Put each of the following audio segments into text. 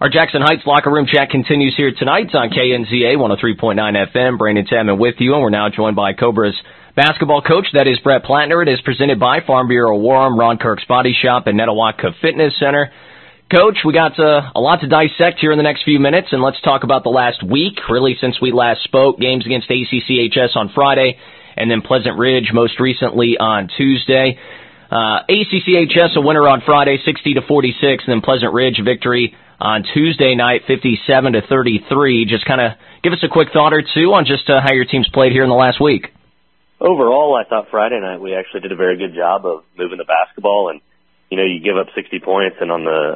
Our Jackson Heights locker room chat continues here tonight on KNZA 103.9 FM. Brandon Tamman with you, and we're now joined by Cobra's basketball coach. That is Brett Plattner. It is presented by Farm Bureau Warren, Ron Kirk's Body Shop, and Netawaka Fitness Center. Coach, we got a lot to dissect here in the next few minutes, and let's talk about the last week, really since we last spoke. Games against ACCHS on Friday, and then Pleasant Ridge most recently on Tuesday. ACCHS a winner on Friday, 60-46, and then Pleasant Ridge a victory on Tuesday night, 57-33. Just kind of give us a quick thought or two on just how your team's played here in the last week. Overall, I thought Friday night we actually did a very good job of moving the basketball, and you know, you give up 60 points, and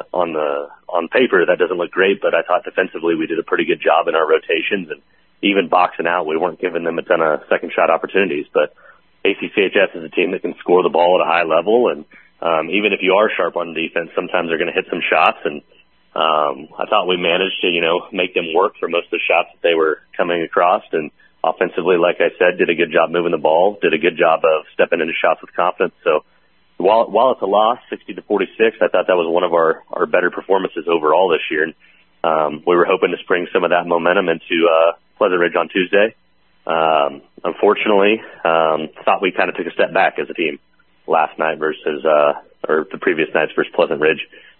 on paper that doesn't look great, but I thought defensively we did a pretty good job in our rotations, and even boxing out, we weren't giving them a ton of second shot opportunities. But ACCHS is a team that can score the ball at a high level, and even if you are sharp on defense, sometimes they're going to hit some shots, and I thought we managed to, make them work for most of the shots that they were coming across. And offensively, like I said, did a good job moving the ball, did a good job of stepping into shots with confidence. So while it's a loss, 60-46, I thought that was one of our better performances overall this year. And we were hoping to spring some of that momentum into Pleasant Ridge on Tuesday. Unfortunately, thought we kind of took a step back as a team last night versus or the previous nights versus Pleasant Ridge.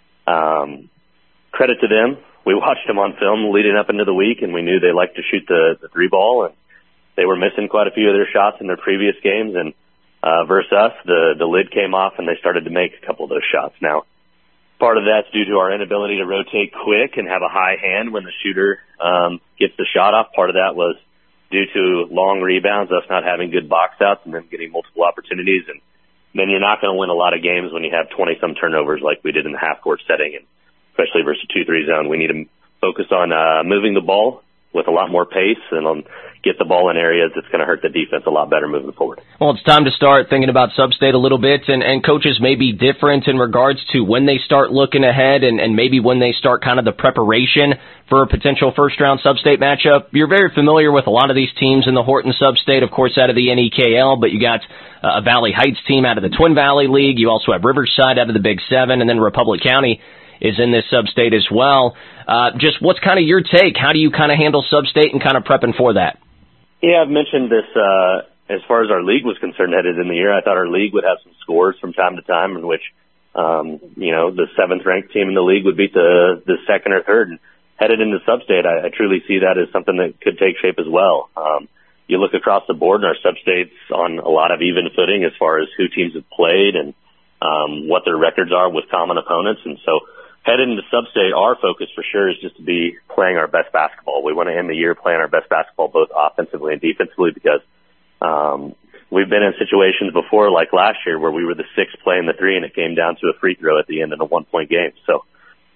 Credit to them. We watched them on film leading up into the week, and we knew they liked to shoot the three ball, and they were missing quite a few of their shots in their previous games. And versus us, the lid came off, and they started to make a couple of those shots. Now, part of that's due to our inability to rotate quick and have a high hand when the shooter gets the shot off. Part of that was due to long rebounds, us not having good box outs, and then getting multiple opportunities. And then you're not going to win a lot of games when you have 20-some turnovers like we did in the half-court setting, and especially versus a 2-3 zone. We need to focus on moving the ball with a lot more pace and on get the ball in areas that's going to hurt the defense a lot better moving forward. Well, it's time to start thinking about Sub-State a little bit, and coaches may be different in regards to when they start looking ahead and maybe when they start kind of the preparation for a potential first-round Sub-State matchup. You're very familiar with a lot of these teams in the Horton Sub-State, of course, out of the NEKL, but you got a Valley Heights team out of the Twin Valley League. You also have Riverside out of the Big Seven, and then Republic County is in this Sub-State as well. Just what's kind of your take? How do you kind of handle Sub-State and kind of prepping for that? Yeah, I've mentioned this as far as our league was concerned headed in the year. I thought our league would have some scores from time to time in which, the seventh-ranked team in the league would beat the second or third. And headed into Sub-State, I truly see that as something that could take shape as well. You look across the board, and our Sub-State's on a lot of even footing as far as who teams have played and what their records are with common opponents. And so headed into Sub-State, our focus for sure is just to be playing our best basketball. We want to end the year playing our best basketball both offensively and defensively because we've been in situations before like last year where we were the sixth playing the three and it came down to a free throw at the end of a one-point game. So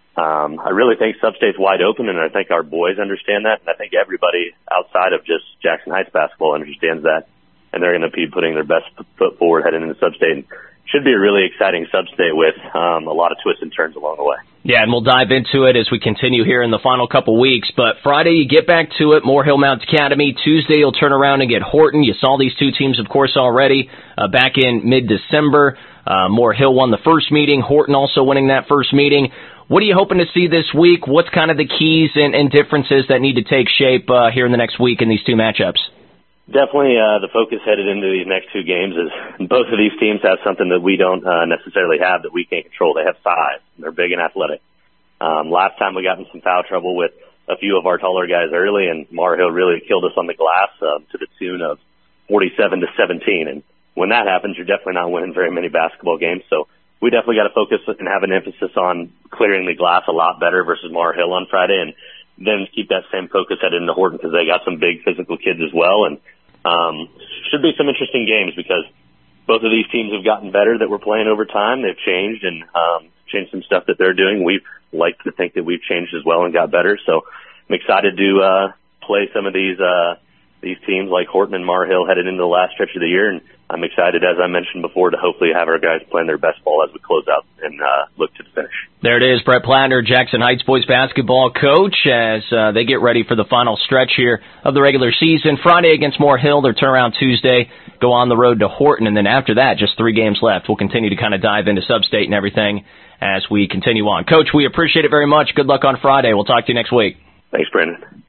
I really think Sub-State's wide open, and I think our boys understand that, and I think everybody outside of just Jackson Heights basketball understands that, and they're going to be putting their best foot forward heading into Sub-State. Should be a really exciting Sub-State with a lot of twists and turns along the way. Yeah, and we'll dive into it as we continue here in the final couple weeks. But Friday, you get back to it, Moore Hill Mount Academy. Tuesday, you'll turn around and get Horton. You saw these two teams, of course, already back in mid-December. Moore Hill won the first meeting. Horton also winning that first meeting. What are you hoping to see this week? What's kind of the keys and differences that need to take shape here in the next week in these two matchups? Definitely the focus headed into these next two games is both of these teams have something that we don't necessarily have that we can't control. They have size. They're big and athletic. Last time we got in some foul trouble with a few of our taller guys early, and Moore Hill really killed us on the glass to the tune of 47-17. And when that happens, you're definitely not winning very many basketball games. So we definitely got to focus and have an emphasis on clearing the glass a lot better versus Moore Hill on Friday, and then keep that same focus headed into Horton because they got some big physical kids as well. And should be some interesting games because both of these teams have gotten better that we're playing over time. They've changed and changed some stuff that they're doing. We've liked to think that we've changed as well and got better. So I'm excited to play some of these teams like Horton and Moore Hill headed into the last stretch of the year. And I'm excited, as I mentioned before, to hopefully have our guys playing their best ball as we close out and look to the finish. There it is, Brett Plattner, Jackson Heights boys basketball coach, as they get ready for the final stretch here of the regular season. Friday against Moore Hill, their turnaround Tuesday, go on the road to Horton, and then after that, just 3 games left. We'll continue to kind of dive into Sub-State and everything as we continue on. Coach, we appreciate it very much. Good luck on Friday. We'll talk to you next week. Thanks, Brandon.